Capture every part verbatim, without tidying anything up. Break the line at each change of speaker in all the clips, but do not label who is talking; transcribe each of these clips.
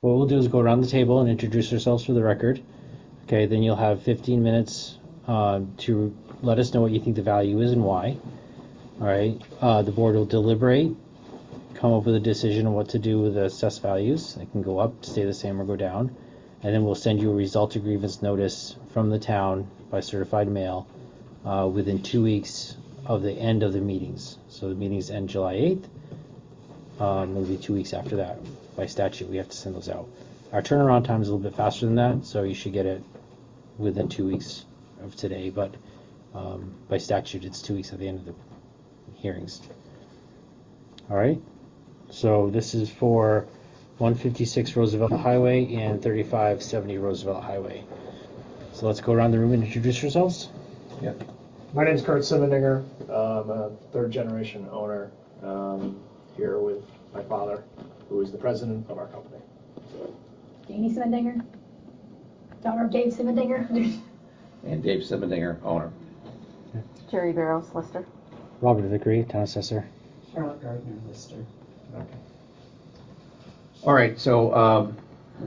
what we'll do is go around the table and introduce ourselves for the record. Okay, then you'll have fifteen minutes uh, to let us know what you think the value is and why. All right, uh, the board will deliberate, come up with a decision on what to do with the assessed values. They can go up, stay the same, or go down. And then we'll send you a result of grievance notice from the town by certified mail uh, within two weeks of the end of the meetings. So the meetings end July eighth. Um, it'll be two weeks after that. By statute, we have to send those out. Our turnaround time is a little bit faster than that, so you should get it within two weeks of today. But um, by statute, it's two weeks at the end of the hearings. All right. So this is for one fifty-six Roosevelt Highway and thirty-five seventy Roosevelt Highway. So let's go around the room and introduce yourselves.
Yeah. My name is Kurt Simmendinger. I'm a third generation owner um, here with my father, who is the president of our company.
Jamie Simmendinger, daughter of Dave Simmendinger.
And Dave Simmendinger, owner.
Jerry Barrows, Lister.
Robert Vickery, town assessor.
Charlotte Gardner, Lister.
Okay. All right, so um,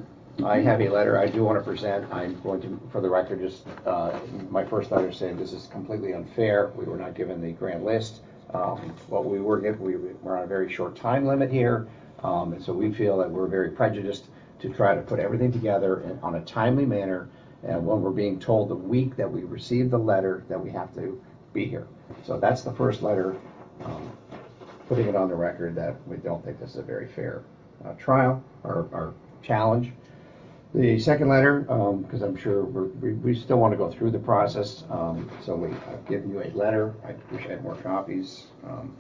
I have a letter I do want to present. I'm going to, for the record, just uh, my first letter saying this is completely unfair. We were not given the grand list. Um, what we were given, we were on a very short time limit here, um, and so we feel that we're very prejudiced to try to put everything together in, on a timely manner. And when we're being told the week that we received the letter that we have to be here. So that's the first letter, um, putting it on the record that we don't think this is a very fair uh, trial or, or challenge. The second letter, because um, I'm sure we're, we, we still want to go through the process, um, so we, I've given you a letter. I wish I had more copies. Um,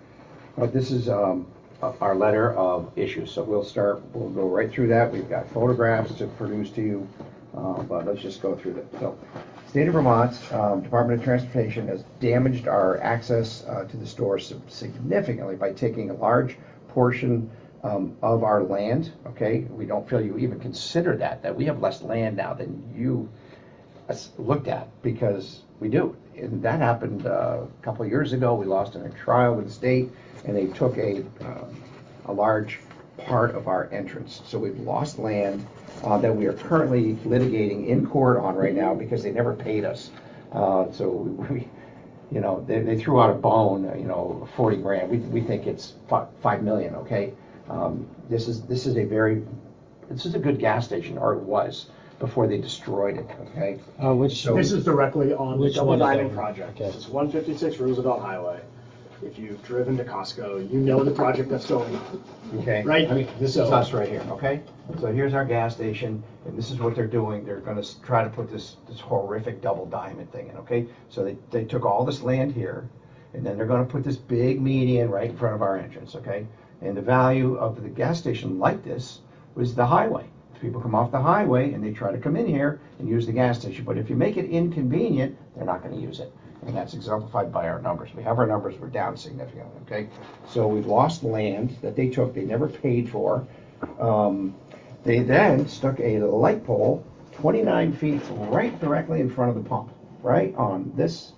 but this is um, our letter of issues. So we'll start, we'll go right through that. We've got photographs to produce to you, uh, but let's just go through that. So, State of Vermont, um, Department of Transportation has damaged our access uh, to the store significantly by taking a large portion um, of our land. Okay, we don't feel you even consider that, that we have less land now than you looked at, because we do. And that happened uh, a couple of years ago. We lost in a trial with the state, and they took a, uh, a large part of our entrance. So we've lost land uh, that we are currently litigating in court on right now because they never paid us. Uh, so we, you know, they, they threw out a bone, you know, forty grand. We, we think it's five, five million, okay? Um, this is this is a very, this is a good gas station, or it was, before they destroyed it, okay?
Uh, which
So
This is directly on the
Which
Double
one is
Diamond
that?
project.
Okay.
This is one fifty-six Roosevelt Highway. If you've driven to Costco, you know the project that's going on.
Okay.
Right?
I mean, this
So-
is us right here, okay? So here's our gas station, and this is what they're doing. They're gonna s- try to put this, this horrific double diamond thing in, okay? So they, they took all this land here, and then they're gonna put this big median right in front of our entrance, okay? And the value of the gas station like this was the highway. People come off the highway and they try to come in here and use the gas station. But if you make it inconvenient, they're not gonna use it. And that's exemplified by our numbers. We have our numbers, we're down significantly, okay? So we've lost land that they took, they never paid for. Um, they then stuck a light pole twenty-nine feet right directly in front of the pump, right on this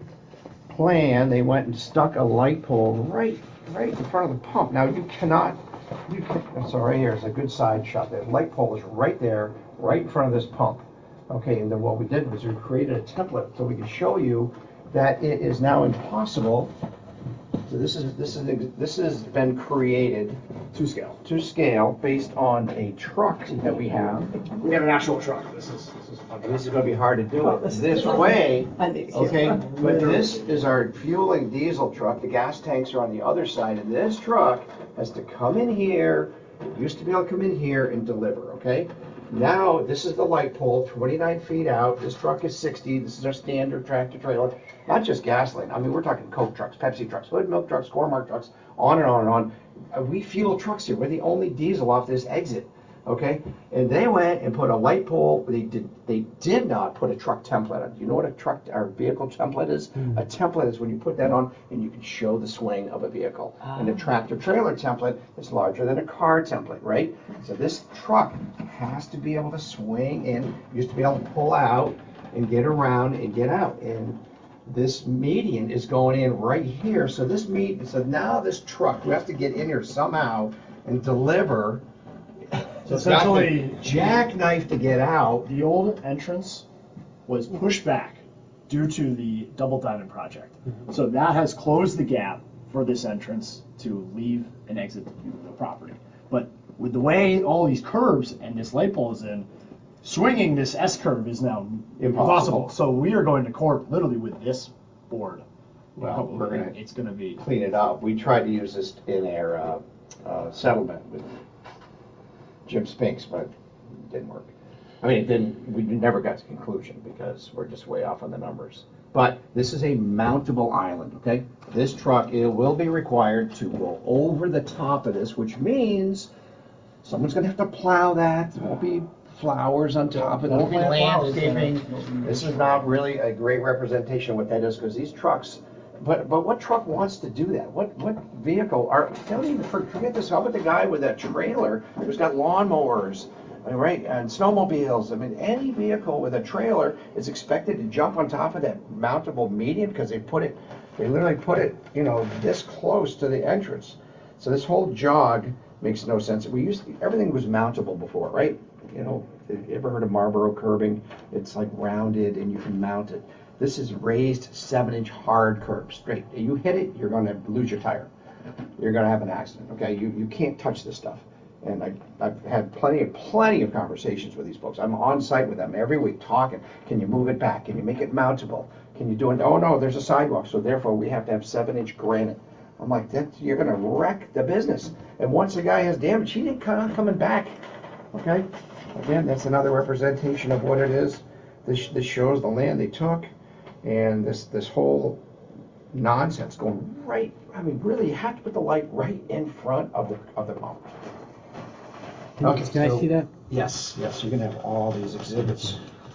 plan. They went and stuck a light pole right, right in front of the pump. Now you cannot, you can, so right here is a good side shot. The light pole is right there, right in front of this pump. Okay, and then what we did was we created a template so we could show you that it is now impossible. So this is this is this has been created
To scale.
to scale based on a truck that we have.
We have an actual truck. This is this is fun.
And this is going to be hard to do
Oh,
it
this is-
this way.
I think so.
Okay, but this is our fueling diesel truck. The gas tanks are on the other side, and this truck has to come in here. It used to be able to come in here and deliver, okay? Now, this is the light pole, twenty-nine feet out. This truck is sixty. This is our standard tractor trailer. Not just gasoline. I mean, we're talking Coke trucks, Pepsi trucks, Hood Milk trucks, Core-Mark trucks, on and on and on. Uh, We fuel trucks here. We're the only diesel off this exit, okay? And they went and put a light pole. They did They did not put a truck template on. Do you know what a truck or vehicle template is? A template is when you put that on and you can show the swing of a vehicle. And a tractor trailer template is larger than a car template, right? So this truck has to be able to swing in, used to be able to pull out and get around and get out. And this median is going in right here. So this median, so now this truck, we have to get in here somehow and deliver
So
It's got to
essentially,
jackknife to get out.
the old entrance was pushed back due to the Double Diamond project. So that has closed the gap for this entrance to leave and exit the property. But with the way all these curves and this light pole is in, swinging this S curve is now impossible. So we are going to court literally with this board.
Well, we're gonna
It's going to be.
clean it up. We tried to use this in our uh, uh, settlement with Jim Spinks, but it didn't work. I mean, it didn't. We never got to conclusion because we're just way off on the numbers. But this is a mountable island, okay? This truck, it will be required to go over the top of this, which means someone's gonna have to plow that. There won't be flowers on top of it. There won't be
Plant flowers there.
landscaping. This is not really a great representation of what that is, because these trucks, but, but what truck wants to do that? What, what vehicle, are, don't even for- forget this, how about the guy with that trailer who's got lawnmowers, all right, and snowmobiles? I mean, any vehicle with a trailer is expected to jump on top of that mountable median, because they put it, they literally put it, you know, this close to the entrance. So this whole jog makes no sense. We used, everything was mountable before, right? You know, you ever heard of Marlboro curbing? It's like rounded and you can mount it. This is raised seven inch hard curb, straight. You hit it, you're gonna lose your tire. You're gonna have an accident, okay? You, you can't touch this stuff. And I, I've had plenty of, plenty of conversations with these folks. I'm on site with them every week talking. Can you move it back? Can you make it mountable? Can you do it? Oh no, there's a sidewalk, so therefore we have to have seven inch granite. I'm like, that, you're gonna wreck the business. And once the guy has damage, he didn't come coming back, okay? Again, that's another representation of what it is. This, this shows the land they took, and this, this whole nonsense going right, I mean, really, you have to put the light right in front of the, of the pump. Okay,
Can I
so-
see that?
Yes, yes, you're gonna have all these exhibits.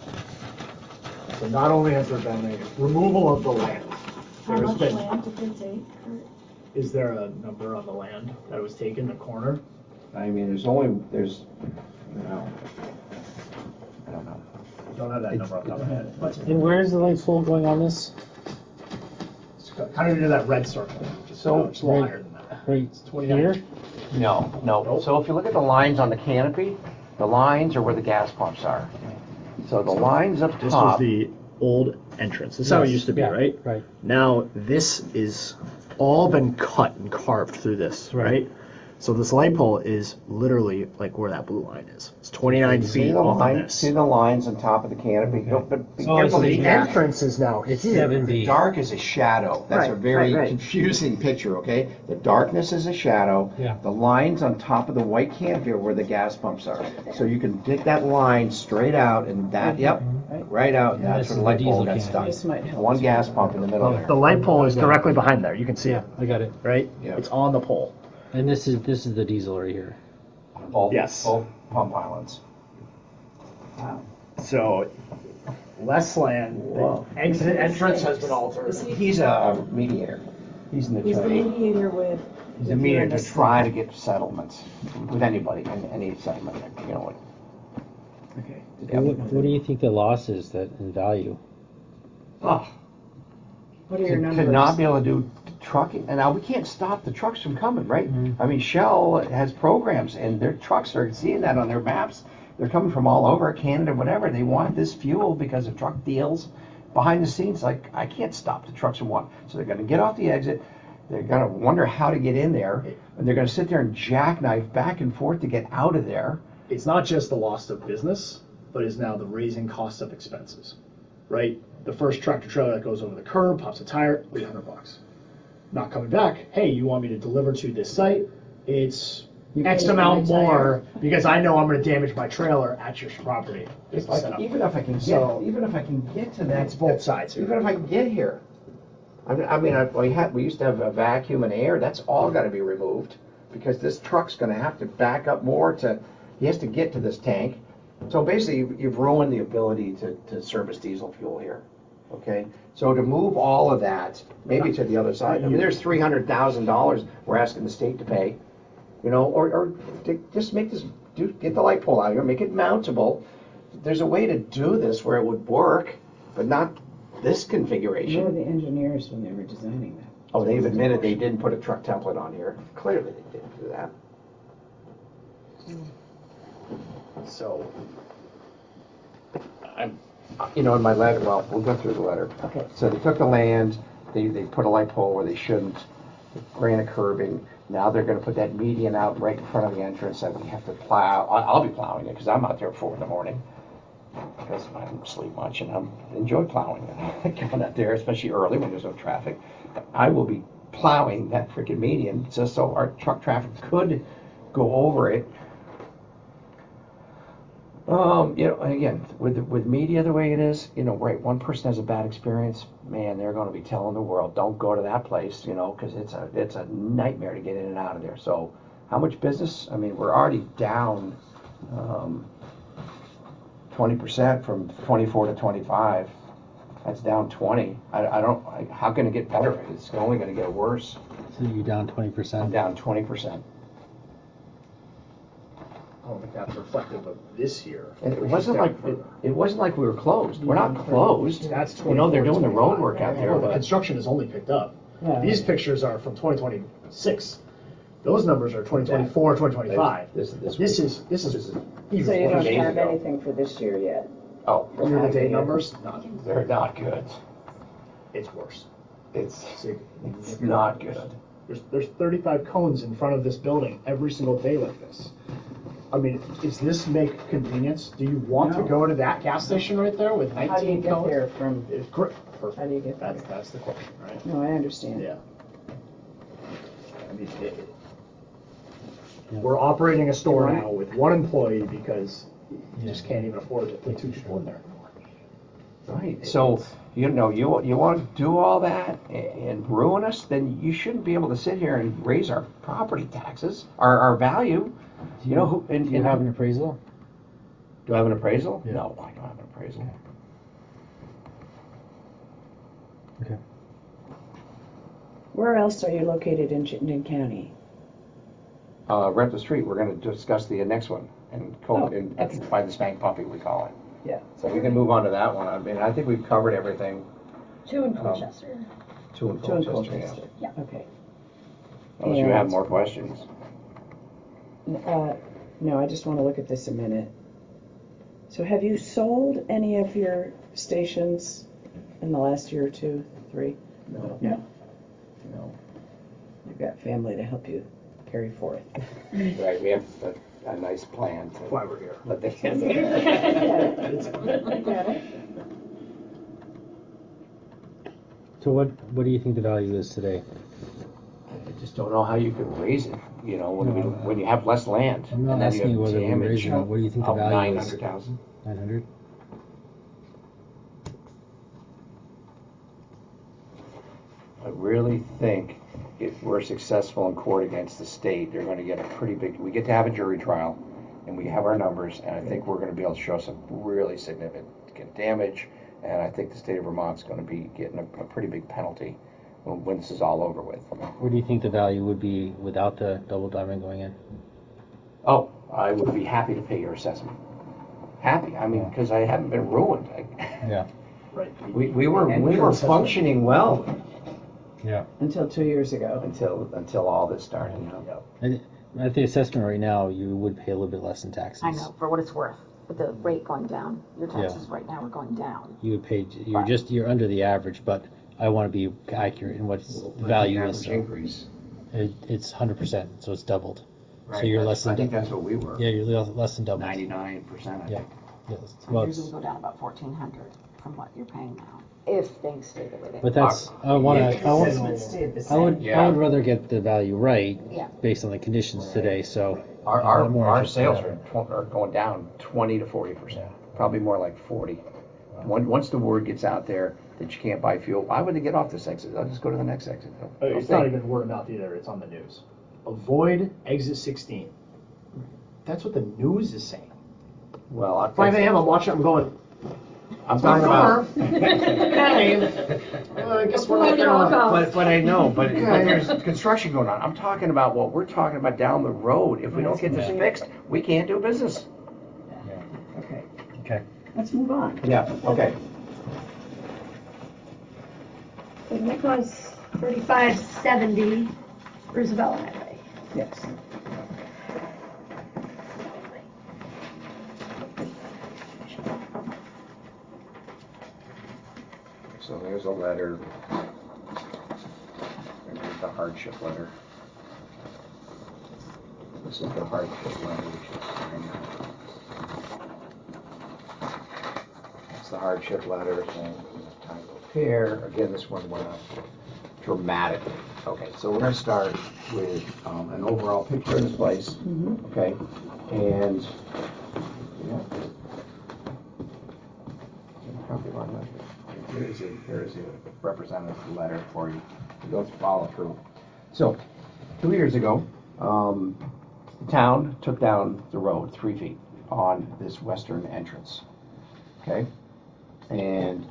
So not only has there been a removal of the land,
How
there's
much
been,
land did they take?
is there a number on the land that was taken, the corner?
I mean, there's only, there's, you know, I don't know.
I don't have that number off the top of my head, but
And where is the light pole going on this?
it's kind of near that red circle, just
So-
so it's a little higher than that.
Right
twenty-nine.
here?
No, no.
Nope.
So if you look at the lines on the canopy, the lines are where the gas pumps are. So the lines up
This was
top.
the old entrance. This is how it
Yes,
used to be,
yeah,
right?
right.
Now this is all been cut and carved through this,
Right.
right? So this light pole is literally like where that blue line is. It's twenty-nine
See
feet
the
off of
line,
this.
see the lines on top of the canopy? Don't- But be
Oh, I
careful.
see.
The
the gas-
entrance is now here.
Seven
The
B.
dark is a shadow. That's a
Right,
very
right, right.
confusing picture, okay? The darkness is a shadow.
Yeah.
The lines on top of the white canopy are where the gas pumps are. So you can dig that line straight out and that, yep,
Right.
right out.
And
That's
this
where
is
the
the
light pole
diesel
got
can.
stuck.
This might help.
One gas pump in the middle there.
The light pole is
Okay.
directly behind there. You can see
Yeah,
it,
I got it.
right?
Yeah.
It's on the pole.
And this is this is the diesel right here.
Both,
Yes.
both pump islands.
So less land.
Whoa.
The exit entrance has been altered.
He's a mediator. He's an
He's the
attorney.
mediator with.
He's a
with you
mediator
and
to
the
try
state.
to get settlements with anybody, and any settlement, you know, like.
Okay.
Yeah.
What, what do you think the loss is that in value?
Oh,
What are your
to,
numbers?
to not be able to do trucking, and now we can't stop the trucks from coming, right? I mean, Shell has programs, and their trucks are seeing that on their maps. They're coming from all over Canada, whatever. They want this fuel because of truck deals. Behind the scenes, like, I can't stop the trucks from one. So they're going to get off the exit. They're going to wonder how to get in there, and they're going to sit there and jackknife back and forth to get out of there.
It's not just the loss of business, but is now the raising cost of expenses, right? The first tractor trailer that goes over the curb, pops a tire, eight hundred bucks. Not coming back. Hey, you want me to deliver to this site? It's
You
X
pay for
amount
my tire.
more because I know I'm going to damage my trailer at your property.
It's
Set
like,
up.
even if I can get,
So-
even if I can get to that.
It's both sides here.
Even if I can get here. I mean, I mean, I, we had, we used to have a vacuum and air. That's all got to be removed because this truck's going to have to back up more to. He has to get to this tank. So basically, you've, you've ruined the ability to, to service diesel fuel here. Okay, so to move all of that, maybe to the other side. I mean, there's three hundred thousand dollars we're asking the state to pay. You know, or, or to just make this, do, get the light pole out here, make it mountable. There's a way to do this where it would work, but not this
Where were
configuration.
the engineers when they were designing that?
Oh, they've admitted they didn't put a truck template on here. Clearly, they didn't do that.
So,
I'm, you know, in my letter, well, we'll go through the letter.
Okay.
So they took the land, they, they put a light pole where they shouldn't, granite curbing. Now they're gonna put that median out right in front of the entrance that we have to plow. I- I'll be plowing it, because I'm out there at four in the morning. Because I don't sleep much and I enjoy plowing. I like going out there, especially early when there's no traffic. I will be plowing that freaking median just so our truck traffic could go over it. Um, you know, and again, with with media the way it is, you know, right, one person has a bad experience, man, they're going to be telling the world, don't go to that place, you know, because it's a it's a nightmare to get in and out of there. So, how much business? I mean, we're already down um, twenty percent from twenty-four to twenty-five. That's down twenty. I, I don't. I, how can it get better? It's only going to get worse.
So you're down twenty
I'm
percent.
down twenty percent.
I don't think that's reflective of this year.
And it
which is
wasn't
down
like, it,
further.
it wasn't like we were closed. We're not closed.
That's
You know, they're doing the road
twenty-four,
work out there,
Well, the
but
construction has only picked up.
Yeah.
These pictures are from twenty twenty-six. Those numbers are twenty twenty-four, twenty twenty-five.
This- this-
This is, this
this
is
is-
even
So you don't
worse.
days
have
ago.
anything for this year yet?
oh,
Year-to-date numbers, none.
they're not good.
It's worse.
It's
Sig-
it's not good.
There's, there's thirty-five cones in front of this building every single day like this. I mean, does this make convenience? Do you want to
No.
go to that gas station right there with
How do you
nineteen
get
cones?
there from,
It's great. Perfect.
How do you get
That's,
there?
that's the question, right?
no, I understand.
Yeah. I mean, it, we're operating a store
You want-
now with one employee because you just can't even afford to put two people in there anymore.
Right. So you know, you you want to do all that and, and ruin us, then you shouldn't be able to sit here and raise our property taxes, our our value.
Do
You know who? And,
do you
and
have an appraisal?
Do I have an appraisal?
Yeah.
No, I don't have an appraisal.
Okay.
Where else are you located in Chittenden County?
Uh, rent the street. We're going to discuss the next one, and
Oh,
co- and
excellent.
by the spank puppy we call it.
Yeah.
So we can move on to that one. I mean, I think we've covered everything.
Two in
Um,
Colchester.
Two and
Two in
Colchester.
Colchester.
Yeah.
Okay.
Unless you have
And-
more questions.
Uh, no, I just want to look at this a minute. So have you sold any of your stations in the last year or two, three?
No.
No.
No.
You've got family to help you carry forth.
Right. We have a, a nice plan. To
That's why we're here.
let the
So what what do you think the value is today?
I just don't know how you could raise it. You know, when we,
No,
when you have less land.
I'm not
and then you
asking
have
you whether we
damage
raise it or not. What do you think the
of
value
nine
is?
hundred thousand.
Nine hundred.
I really think if we're successful in court against the state, they're going to get a pretty big. We get to have a jury trial, and we have our numbers, and I think we're going to be able to show some really significant damage. And I think the state of Vermont's going to be getting a, a pretty big penalty when, when this is all over with.
What do you think the value would be without the double diamond going in?
Oh, I would be happy to pay your assessment. Happy. I mean, because I haven't been ruined. I,
Yeah.
Right.
we, we were
And
we
your
were
assessment.
functioning well
Yeah.
Until two years ago.
until until all this started. You know.
Yep.
At the assessment right now, you would pay a little bit less in taxes.
I know, for what it's worth, with the rate going down, your taxes right now are going down.
You would pay. You're
Right.
just you're under the average, but I want to be accurate in what the
But
value
the
is.
average
So
increase.
it, it's one hundred percent, so it's doubled.
Right.
So you're
that's-
less than.
I think
dou-
that's what we were.
Yeah, you're le- less than double.
Ninety-nine percent. I
Yeah.
think.
Yes.
So
Well,
yours will
it's,
go down about fourteen hundred from what you're paying now, if things stay the way they are.
but that's I want
Yeah,
to. I want.
Assessment stayed the
I
same.
would.
Yeah.
I would rather get the value right
Yeah.
based on the conditions
Right.
today. So
Our
I'm
our,
more
our
interested in
sales
that.
are, tw- are going down twenty to forty percent. Probably more like forty. Once once the word gets out there that you can't buy fuel, why would they get off this exit? I'll just go to the next exit.
Uh,
They'll
It's
think.
not even word of mouth either. It's on the news. Avoid exit sixteen. That's what the news is saying.
Well, I-
five a.m. I'm watching. I'm going.
I'm talking about.
Okay. Well, I guess we're not
Avoid all
gonna.
costs.
But, but I know, but, but
Okay.
there's construction going on. I'm talking about what we're talking about down the road. If we don't get this
Yeah.
fixed, we can't do business.
Okay,
Okay.
let's move on.
Yeah, okay.
So the next one is thirty-five seventy Roosevelt Way.
Yes.
So there's a letter. And there's the hardship letter. This is the hardship letter, which is signed. That's the hardship letter saying time to repair. Again, this one went up dramatically. Okay, so we're going to start with um, an overall picture of this place.
Mm-hmm.
Okay, and yeah. Here is a here is a representative letter for you. Let's follow through. So, two years ago, um, the town took down the road three feet on this western entrance. Okay, and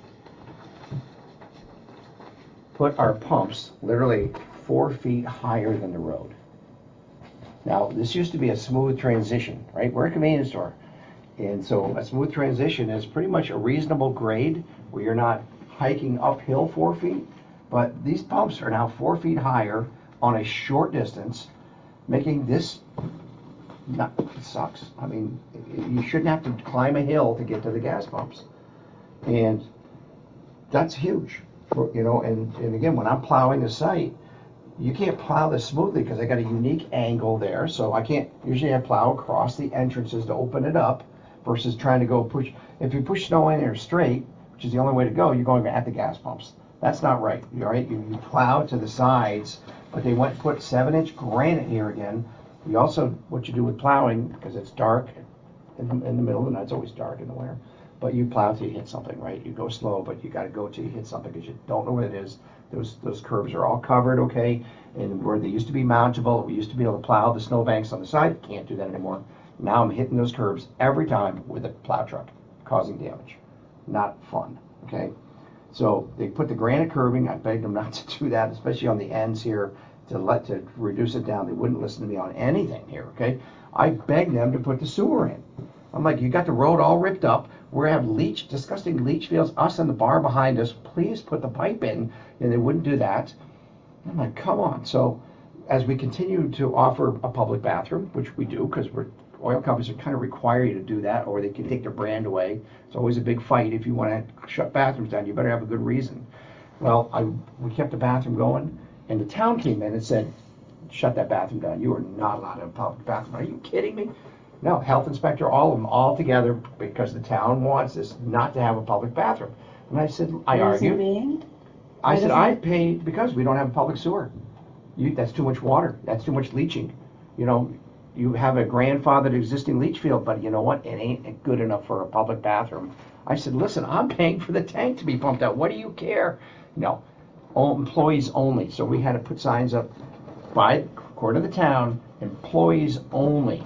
put our pumps literally four feet higher than the road. Now, this used to be a smooth transition, right? We're a convenience store. And so a smooth transition is pretty much a reasonable grade where you're not hiking uphill four feet. But these pumps are now four feet higher on a short distance, making this, not, it sucks. I mean, you shouldn't have to climb a hill to get to the gas pumps. And that's huge, for, you know, and, and again, when I'm plowing the site, you can't plow this smoothly because I got a unique angle there. So I can't, usually I plow across the entrances to open it up versus trying to go push. If you push snow in there straight, which is the only way to go, you're going at the gas pumps. That's not right. All right, you, you plow to the sides, but they went and put seven inch granite here again. You also, what you do with plowing, because it's dark in the, in the middle of the night, it's always dark in the winter, but you plow till you hit something, right? You go slow, but you got to go till you hit something because you don't know what it is. Those those curves are all covered, okay? And where they used to be mountable, we used to be able to plow the snowbanks on the side. Can't do that anymore. Now I'm hitting those curves every time with a plow truck, causing damage. Not fun, okay? So they put the granite curbing. I begged them not to do that, especially on the ends here, to let to reduce it down. They wouldn't listen to me on anything here, okay? I begged them to put the sewer in. I'm like, you got the road all ripped up. We have leach, disgusting leach fields, us and the bar behind us. Please put the pipe in. And they wouldn't do that. I'm like, come on. So as we continue to offer a public bathroom, which we do, because we're oil companies are kind of require you to do that, or they can take their brand away. It's always a big fight. If you want to shut bathrooms down, you better have a good reason. Well, I, we kept the bathroom going, and the town came in and said, shut that bathroom down. You are not allowed to have a public bathroom. Are you kidding me? No, health inspector, all of them, all together, because the town wants us not to have a public bathroom. And I said, I
Reason
argued.
being?
I
Why
said,
doesn't
I
it-
pay because we don't have a public sewer. You, that's too much water. That's too much leaching. You know, you have a grandfathered existing leach field, but you know what? It ain't good enough for a public bathroom. I said, listen, I'm paying for the tank to be pumped out. What do you care? No, all employees only. So we had to put signs up by court of the town, employees only.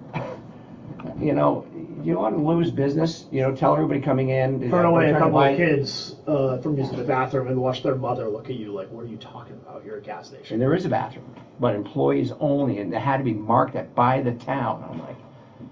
You know, you want to lose business, you know, tell everybody coming in.
Turn away a
trying to
couple
buy-
of kids uh, from using the bathroom and watch their mother look at you like, what are you talking about? You're a gas station.
And there is a bathroom, but employees only, and it had to be marked at by the town. I'm like,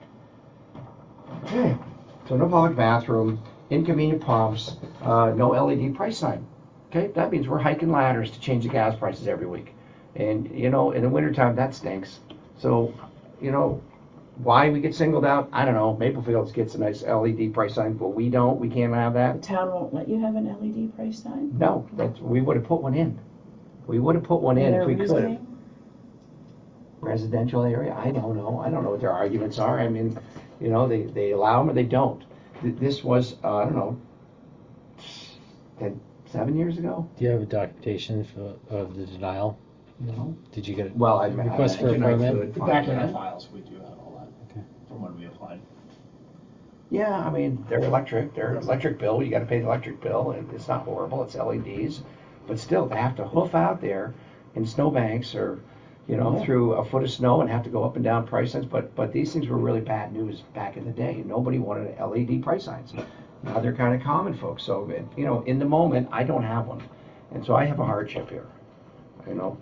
okay, so no public bathroom, inconvenient pumps, uh, no L E D price sign. Okay, that means we're hiking ladders to change the gas prices every week. And, you know, in the wintertime, that stinks. So, you know, why we get singled out, I don't know. Maple Fields gets a nice L E D price sign, but we don't. We can't have
The
that.
town won't let you have an L E D price sign?
No, that we would have put one in. We would have put one in
And
if
their
we could.
reasoning?
Residential area, I don't know. I don't know what their arguments are. I mean, you know, they, they allow them or they don't. Th- This was, uh, I don't know, ten, seven years ago?
Do you have a documentation for, of the denial?
No.
Did you get a
Well, I, I
request for a
imagine I
permit?
could
Back
find
in our
that.
files, we do have all that
Okay.
from when we applied.
Yeah, I mean, they're electric, their electric bill, you gotta pay the electric bill, and it's not horrible, it's L E Ds. But still, to have to hoof out there in snowbanks or, you know,
Yeah.
through a foot of snow and have to go up and down price signs, but, but these things were really bad news back in the day. Nobody wanted L E D price signs. Now they're kind of common, folks, so, you know, in the moment, I don't have one. And so I have a hardship here, you know.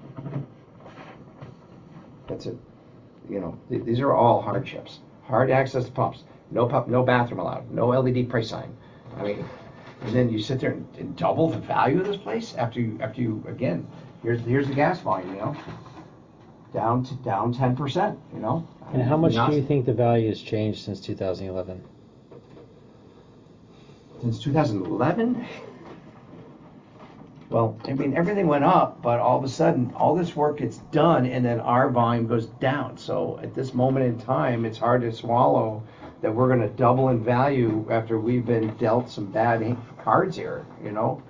That's it. You know, th- these are all hardships. Hard access to pumps, no pump, no bathroom allowed, no L E D price sign. I mean, and then you sit there and, and double the value of this place after you, after you, again, here's, here's the gas volume, you know, down to, down ten percent, you know.
And how much
Not-
do you think the value has changed since two thousand eleven?
Since two thousand eleven? Well, I mean, everything went up, but all of a sudden, all this work gets done, and then our volume goes down. So at this moment in time, it's hard to swallow that we're going to double in value after we've been dealt some bad cards here, you know?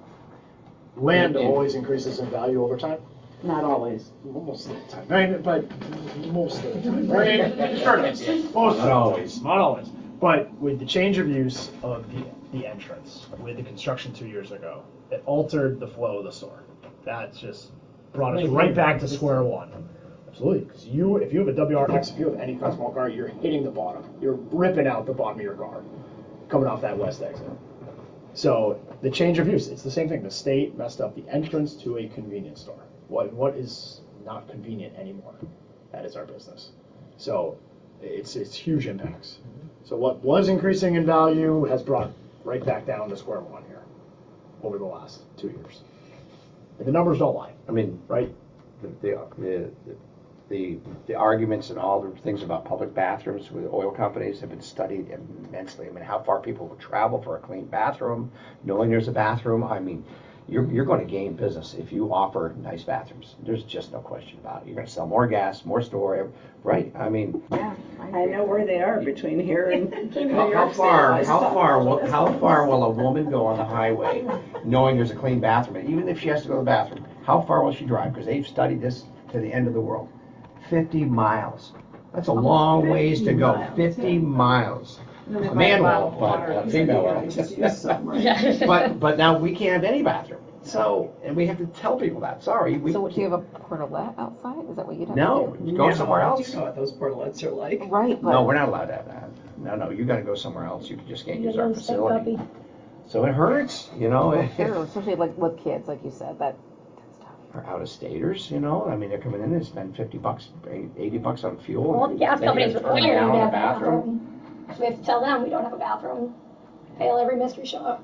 Land
And-
always increases in value over time.
Not always.
Most of the time, right? But most of the time, right? Sure does. Most
Not always.
Not always. But with the change of use of the the entrance, with the construction two years ago, it altered the flow of the store. That's just brought us right back to square one. Absolutely, because you, if you have a W R X, if you have any kind of small car, you're hitting the bottom. You're ripping out the bottom of your car, coming off that west exit. So the change of use, it's the same thing. The state messed up the entrance to a convenience store. What what is not convenient anymore? That is our business. So it's it's huge impacts. So what was increasing in value has brought right back down to square one here over the last two years. And the numbers don't lie,
I mean,
right?
the, the, the, the, the arguments and all the things about public bathrooms with oil companies have been studied immensely. I mean, how far people will travel for a clean bathroom, knowing there's a bathroom. I mean, you're, you're going to gain business if you offer nice bathrooms. There's just no question about it. You're going to sell more gas, more store, right? I mean,
Yeah.
I know where they are between here and New
how,
York
how
City.
far,
I
how
stopped
far,
all
will,
this.
how far will a woman go on the highway knowing there's a clean bathroom? Even if she has to go to the bathroom, how far will she drive? Because they've studied this to the end of the world. fifty miles. That's a long ways to go.
miles,
fifty miles.
And then they
A
buy
man
bottled
won't, but
water
a
'cause they
female
gotta
won't.
just use some, right?
But, but now we can't have any bathroom. So, and we have to tell people that. Sorry. We,
So would you have a portalette outside? Is that what you'd have
No,
to do?
go somewhere
No,
else.
You know what those portalets are like.
Right, but.
No, we're not allowed to have that. No, no, you got to go somewhere else. You just can't
You
use
gotta
our
go to State
facility.
Copy.
So it hurts, you know.
Well, true, especially like with kids, like you said, that, that's tough.
Our out-of-staters, you know. I mean, they're coming in and spend fifty bucks, eighty bucks on fuel.
Well, the gas
Then you
companies
gotta
require
turn
you to
down the
have a bathroom. So we have to tell them we don't have a bathroom. Hail every mystery shop.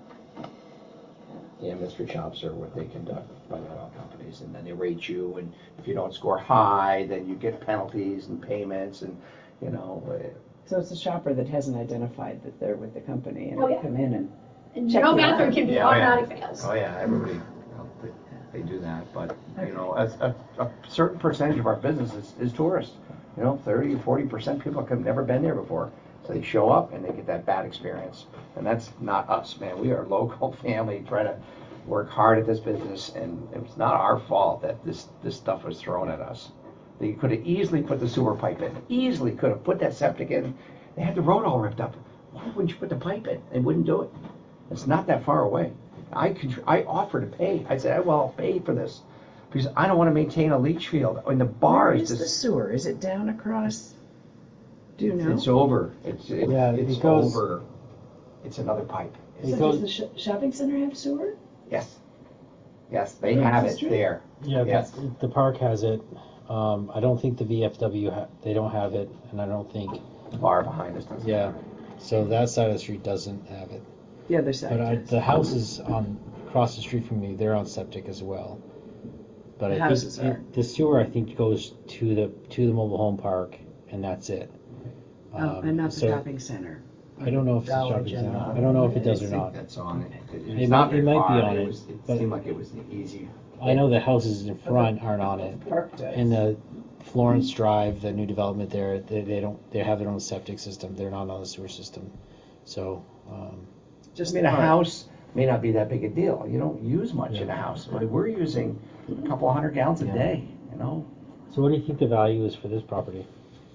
Yeah, mystery shops are what they conduct by the oil companies, and then they rate you, and if you don't score high, then you get penalties and payments, and, you know. uh,
So it's the shopper that hasn't identified that they're with the company and
Oh,
they
yeah.
come in and
And
check
no
you
bathroom
out.
can be
Yeah, oh, yeah.
automatic fails.
Oh, yeah, everybody, you know, they, they do that, but, you know, a, a, a certain percentage of our business is, is tourists. You know, thirty or forty percent people have never been there before. So they show up and they get that bad experience. And that's not us, man. We are a local family, try to work hard at this business, and it's not our fault that this, this stuff was thrown at us. They could have easily put the sewer pipe in, easily could have put that septic in. They had the road all ripped up. Why wouldn't you put the pipe in? They wouldn't do it. It's not that far away. I contr- I offered to pay. I said, well, I'll pay for this because I don't want to maintain a leach field. In the bar
Where
is
is
this.
the sewer? Is it down across? Do you know?
It's over. It's it's,
Yeah,
it's
it goes-
over. It's another pipe.
It
So
goes-
does the sh- shopping center have sewer?
Yes. Yes, they
Across
have
the
it
street?
there.
Yeah,
Yes.
the, the park has it. Um, I don't think the V F W, ha- they don't have it, and I don't think,
Bar behind us doesn't.
yeah. So that side of the street doesn't have it.
The other side
But I,
does.
the houses on, across the street from me, they're on septic as well. But
The
I
houses
think
are.
it- the sewer, I think, goes to the, to the mobile home park, and that's it.
Oh,
Um,
and not the
so
shopping center.
I don't know if it's a
Dollar
shopping center.
General.
I don't know if it does
I
or
think
not.
that's on it. It-
It
It's
might-
not
it
very
might be
far.
on
It
it,
was, it
but-
seemed like it was easy.
I know the houses in front aren't on it.
Park does.
And the Florence Drive, the new development there, they, they don't, they have their own septic system. They're not on the sewer system. So, um,
I
Just
mean,
the
a
park.
house may not be that big a deal. You don't use much in a
Yeah.
house. But we're using a couple of hundred gallons a
Yeah.
day, you know?
so what do you think the value is for this property?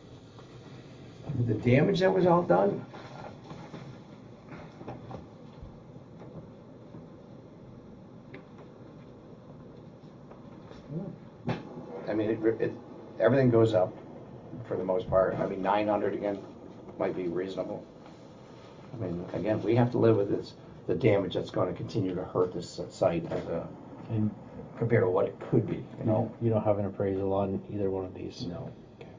The damage that was all done. I mean, it, it, everything goes up for the most part. I mean, nine hundred again might be reasonable. I mean, again, we have to live with this, the damage that's going to continue to hurt this site as a,
And
compared to what it could be, you
you
know?
don't, you don't have an appraisal on either one of these?
No.
Okay.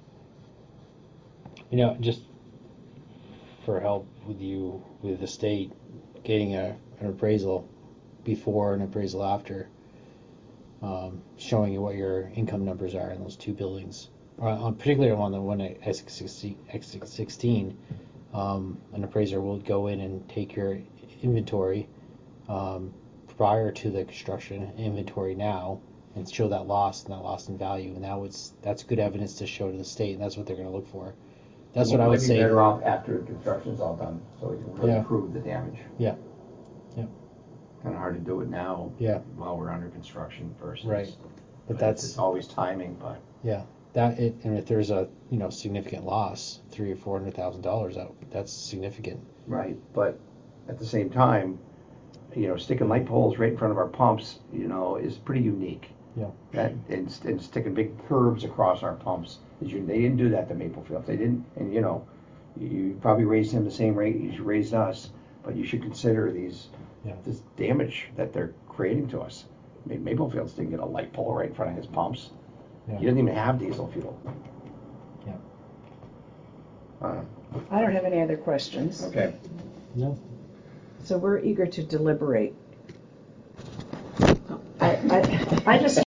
You know, just for help with you, with the state, getting a, an appraisal before and appraisal after, um, showing you what your income numbers are in those two buildings. Uh, on, particularly on the one at X sixteen, um, an appraiser will go in and take your inventory, um, prior to the construction, inventory now, and show that loss and that loss in value, and that was, that's good evidence to show to the state, and that's what they're gonna look for. That's what I would
Might be
say.
better off after the construction's all done, so we can really
Yeah.
prove the damage.
Yeah, yeah,
Kind of hard to do it now.
Yeah.
While we're under construction versus.
Right. But
It's
that's,
always timing, but.
yeah, that, it, and if there's a, you know, significant loss, three or four hundred thousand dollars, that, that's significant.
Right, but at the same time, you know, sticking light poles right in front of our pumps, you know, is pretty unique.
Yeah.
That, and, and sticking big curves across our pumps is you, they didn't do that to Maple Field. They didn't, and you know, you probably raised him the same rate as you raised us, but you should consider these,
Yeah.
this damage that they're creating to us. I mean, Maple Fields didn't get a light pole right in front of his pumps.
Yeah.
He doesn't even have diesel fuel.
Yeah.
Uh,
I don't have any other questions.
okay.
No.
So we're eager to deliberate. I, I, I just